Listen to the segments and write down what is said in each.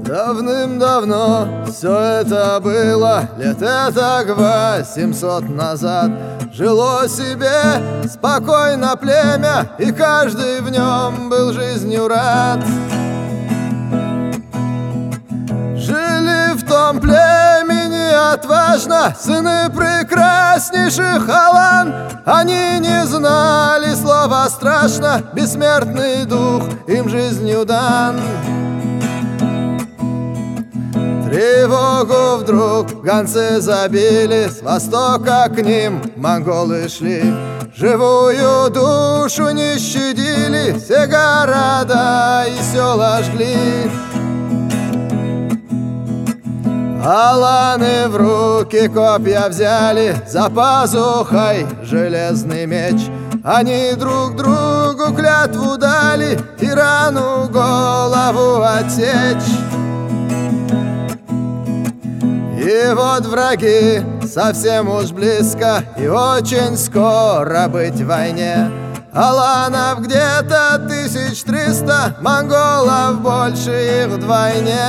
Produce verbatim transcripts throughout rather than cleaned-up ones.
Давным-давно все это было, лет этак восемьсот назад. Жило себе спокойно племя, и каждый в нем был жизнью рад. Жили в том племени отважно сыны прекраснейших Алан. Они не знали слова страшно, бессмертный дух им жизнью дан. Тревогу вдруг гонцы забили, с востока к ним монголы шли. Живую душу не щадили, все города и села жгли. Аланы в руки копья взяли, за пазухой железный меч. Они друг другу клятву дали, тирану голову отсечь. И вот враги совсем уж близко, и очень скоро быть в войне. Аланов где-то тысяч триста, монголов больше их вдвойне.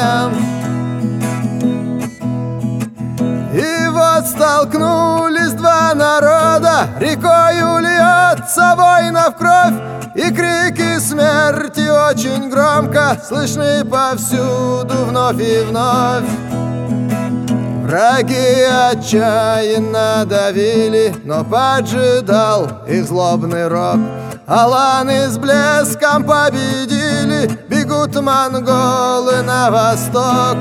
И вот столкнулись два народа, рекою льется воинов кровь, и крики смерти очень громко слышны повсюду вновь и вновь. Враги отчаянно давили, но поджидал их злобный рок. Аланы с блеском победили, бегут монголы на восток.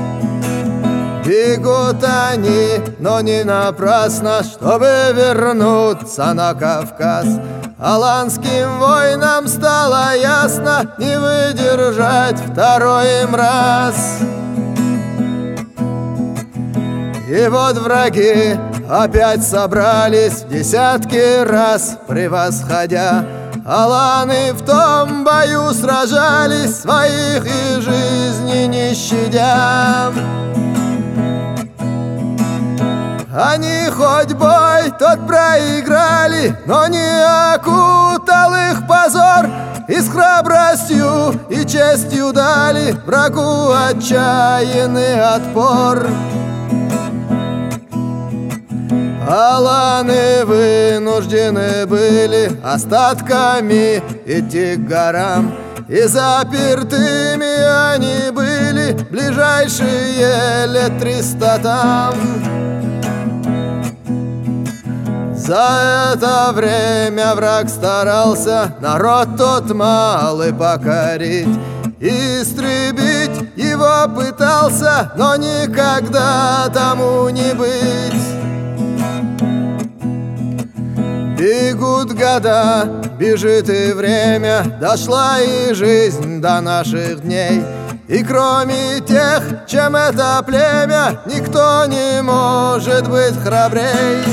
Бегут они, но не напрасно, чтобы вернуться на Кавказ. Аланским воинам стало ясно не выдержать второй им раз. И вот враги опять собрались в десятки раз превосходя. Аланы в том бою сражались, своих и жизни не щадя. Они хоть бой тот проиграли, но не окутал их позор, и с храбростью и честью дали врагу отчаянный отпор. Аланы вынуждены были остатками идти к горам, и запертыми они были ближайшие лет триста там. За это время враг старался народ тот малый покорить, истребить его пытался, но никогда тому не быть. Бегут года, бежит и время, дошла и жизнь до наших дней. И кроме тех, чем это племя, никто не может быть храбрей.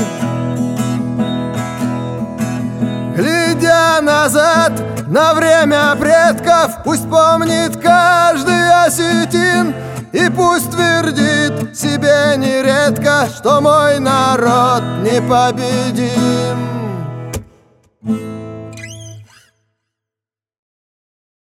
Глядя назад на время предков, пусть помнит каждый осетин, и пусть твердит себе нередко, что мой народ непобедим.